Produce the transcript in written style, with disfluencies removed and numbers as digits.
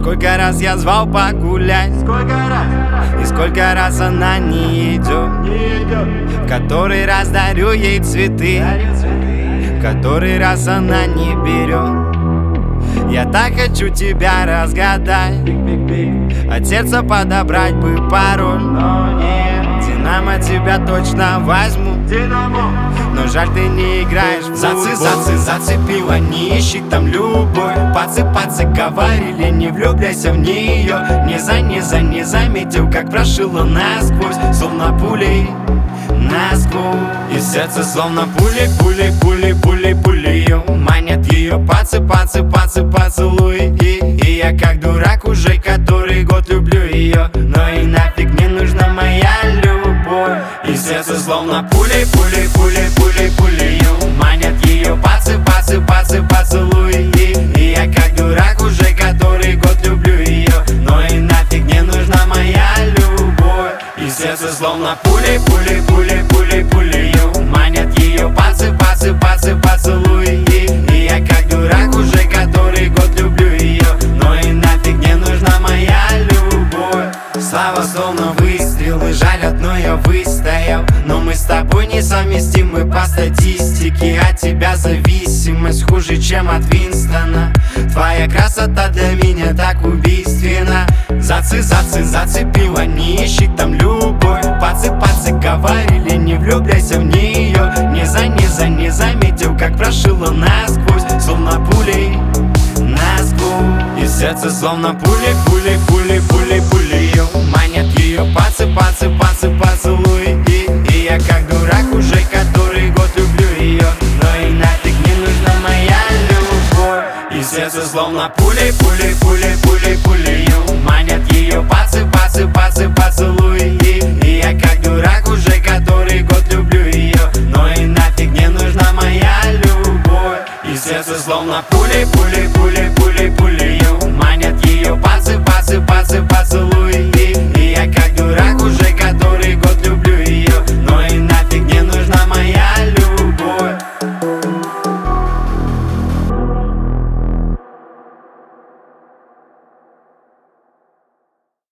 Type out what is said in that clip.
Сколько раз я звал погулять, и сколько раз она не идет. В который раз дарю ей цветы, в который раз она не берет. Я так хочу тебя разгадать, от сердца подобрать бы пароль. Динамо тебя точно возьму, но жаль, ты не играешь в футбол. Зацепила, не ищи там любовь. Пацы говорили, не влюбляйся в нее. Не заметил, как прошила насквозь, словно пулей насквозь. И сердце словно пули ее манят ее поцелуи. И я как дурак уже который год люблю ее, но и нафиг не нужна моя любовь. И сердце словно пули ее манят ее поцелуи. И я как дурак уже который год люблю ее, но и нафиг не нужна моя любовь. И сердце словно пули ее манят ее поцелуи. И я как дурак уже который год люблю ее, но и нафиг не нужна моя любовь. Слава словно выстрелы, жаль, одно я выстоял, но мы с тобой несовместимы по статистике. От тебя зависимость хуже, чем от Винстона. Твоя красота для меня так убийственна. Зацепила, не ищи там любовь. Пацы говорили, не влюбляйся в нее. Не заметил, как прошила насквозь, словно пулей насквозь. И сердце словно пули ее манят ее поцелуи. И я как дурак уже который год люблю ее, но и нафиг не нужна моя любовь. И сердце словно пули ее манят ее поцелуи. И я как дурак уже который год люблю ее, но и нафиг не нужна моя любовь. И сердце словно пули